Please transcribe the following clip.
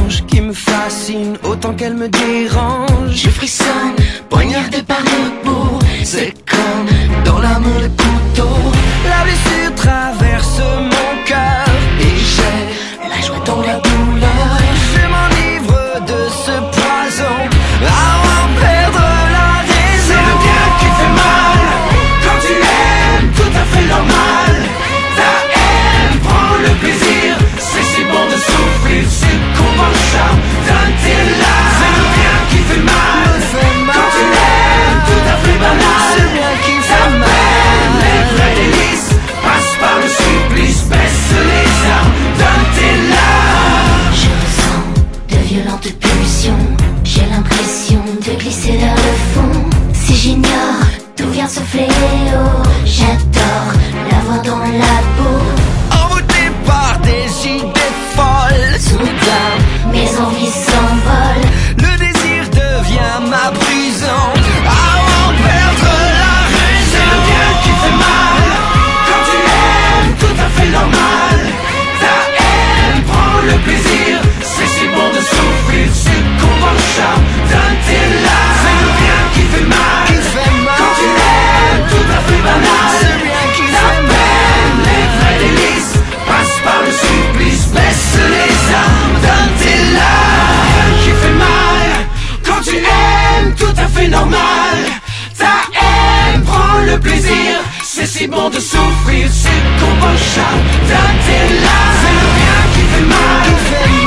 étrange qui me fascine autant qu'elle me dérange. Je frissonne, poignardé par le bout. C'est comme dans l'amour le couteau. La blessure traverse mon cœur et j'ai la joie dans la douleur. Je m'enivre de ce poison avant de perdre la raison. C'est le bien qui fait mal quand tu aimes, tout à fait normal. Ta haine prend le plaisir, c'est si bon de souffrir, c'est qu'on va le charme d'un tes larmes. C'est le bien qui fait mal quand tu aimes, tout à fait banal. C'est le bien qui fait mal. Les vrais délices passent par le supplice, baisse les armes d'un tes larmes. Je ressens de violentes pulsions. J'ai l'impression de glisser vers le fond. Si j'ignore d'où vient ce fléau, j'adore l'avoir dans la peau. Envoûté par des idées folles, Soudain, mes envies s'envolent. le désir devient ma prison avant de perdre la raison. C'est le bien qui fait mal quand tu aimes, tout à fait normal. Ta haine prend le plaisir, c'est si bon de souffrir, c'est qu'on va le charme d'un tes larmes. C'est le bien qui fait mal quand tu aimes, tout à fait banal. C'est bien qui Ta fait mal. peine, les vrais délices passent par le supplice, baisse les armes d'un tes larmes. Qui fait mal quand tu aimes, tout à fait normal. Ta haine prend le plaisir, c'est si bon de souffrir, c'est qu'on va le charme d'un tes larmes. C'est le bien qui fait mal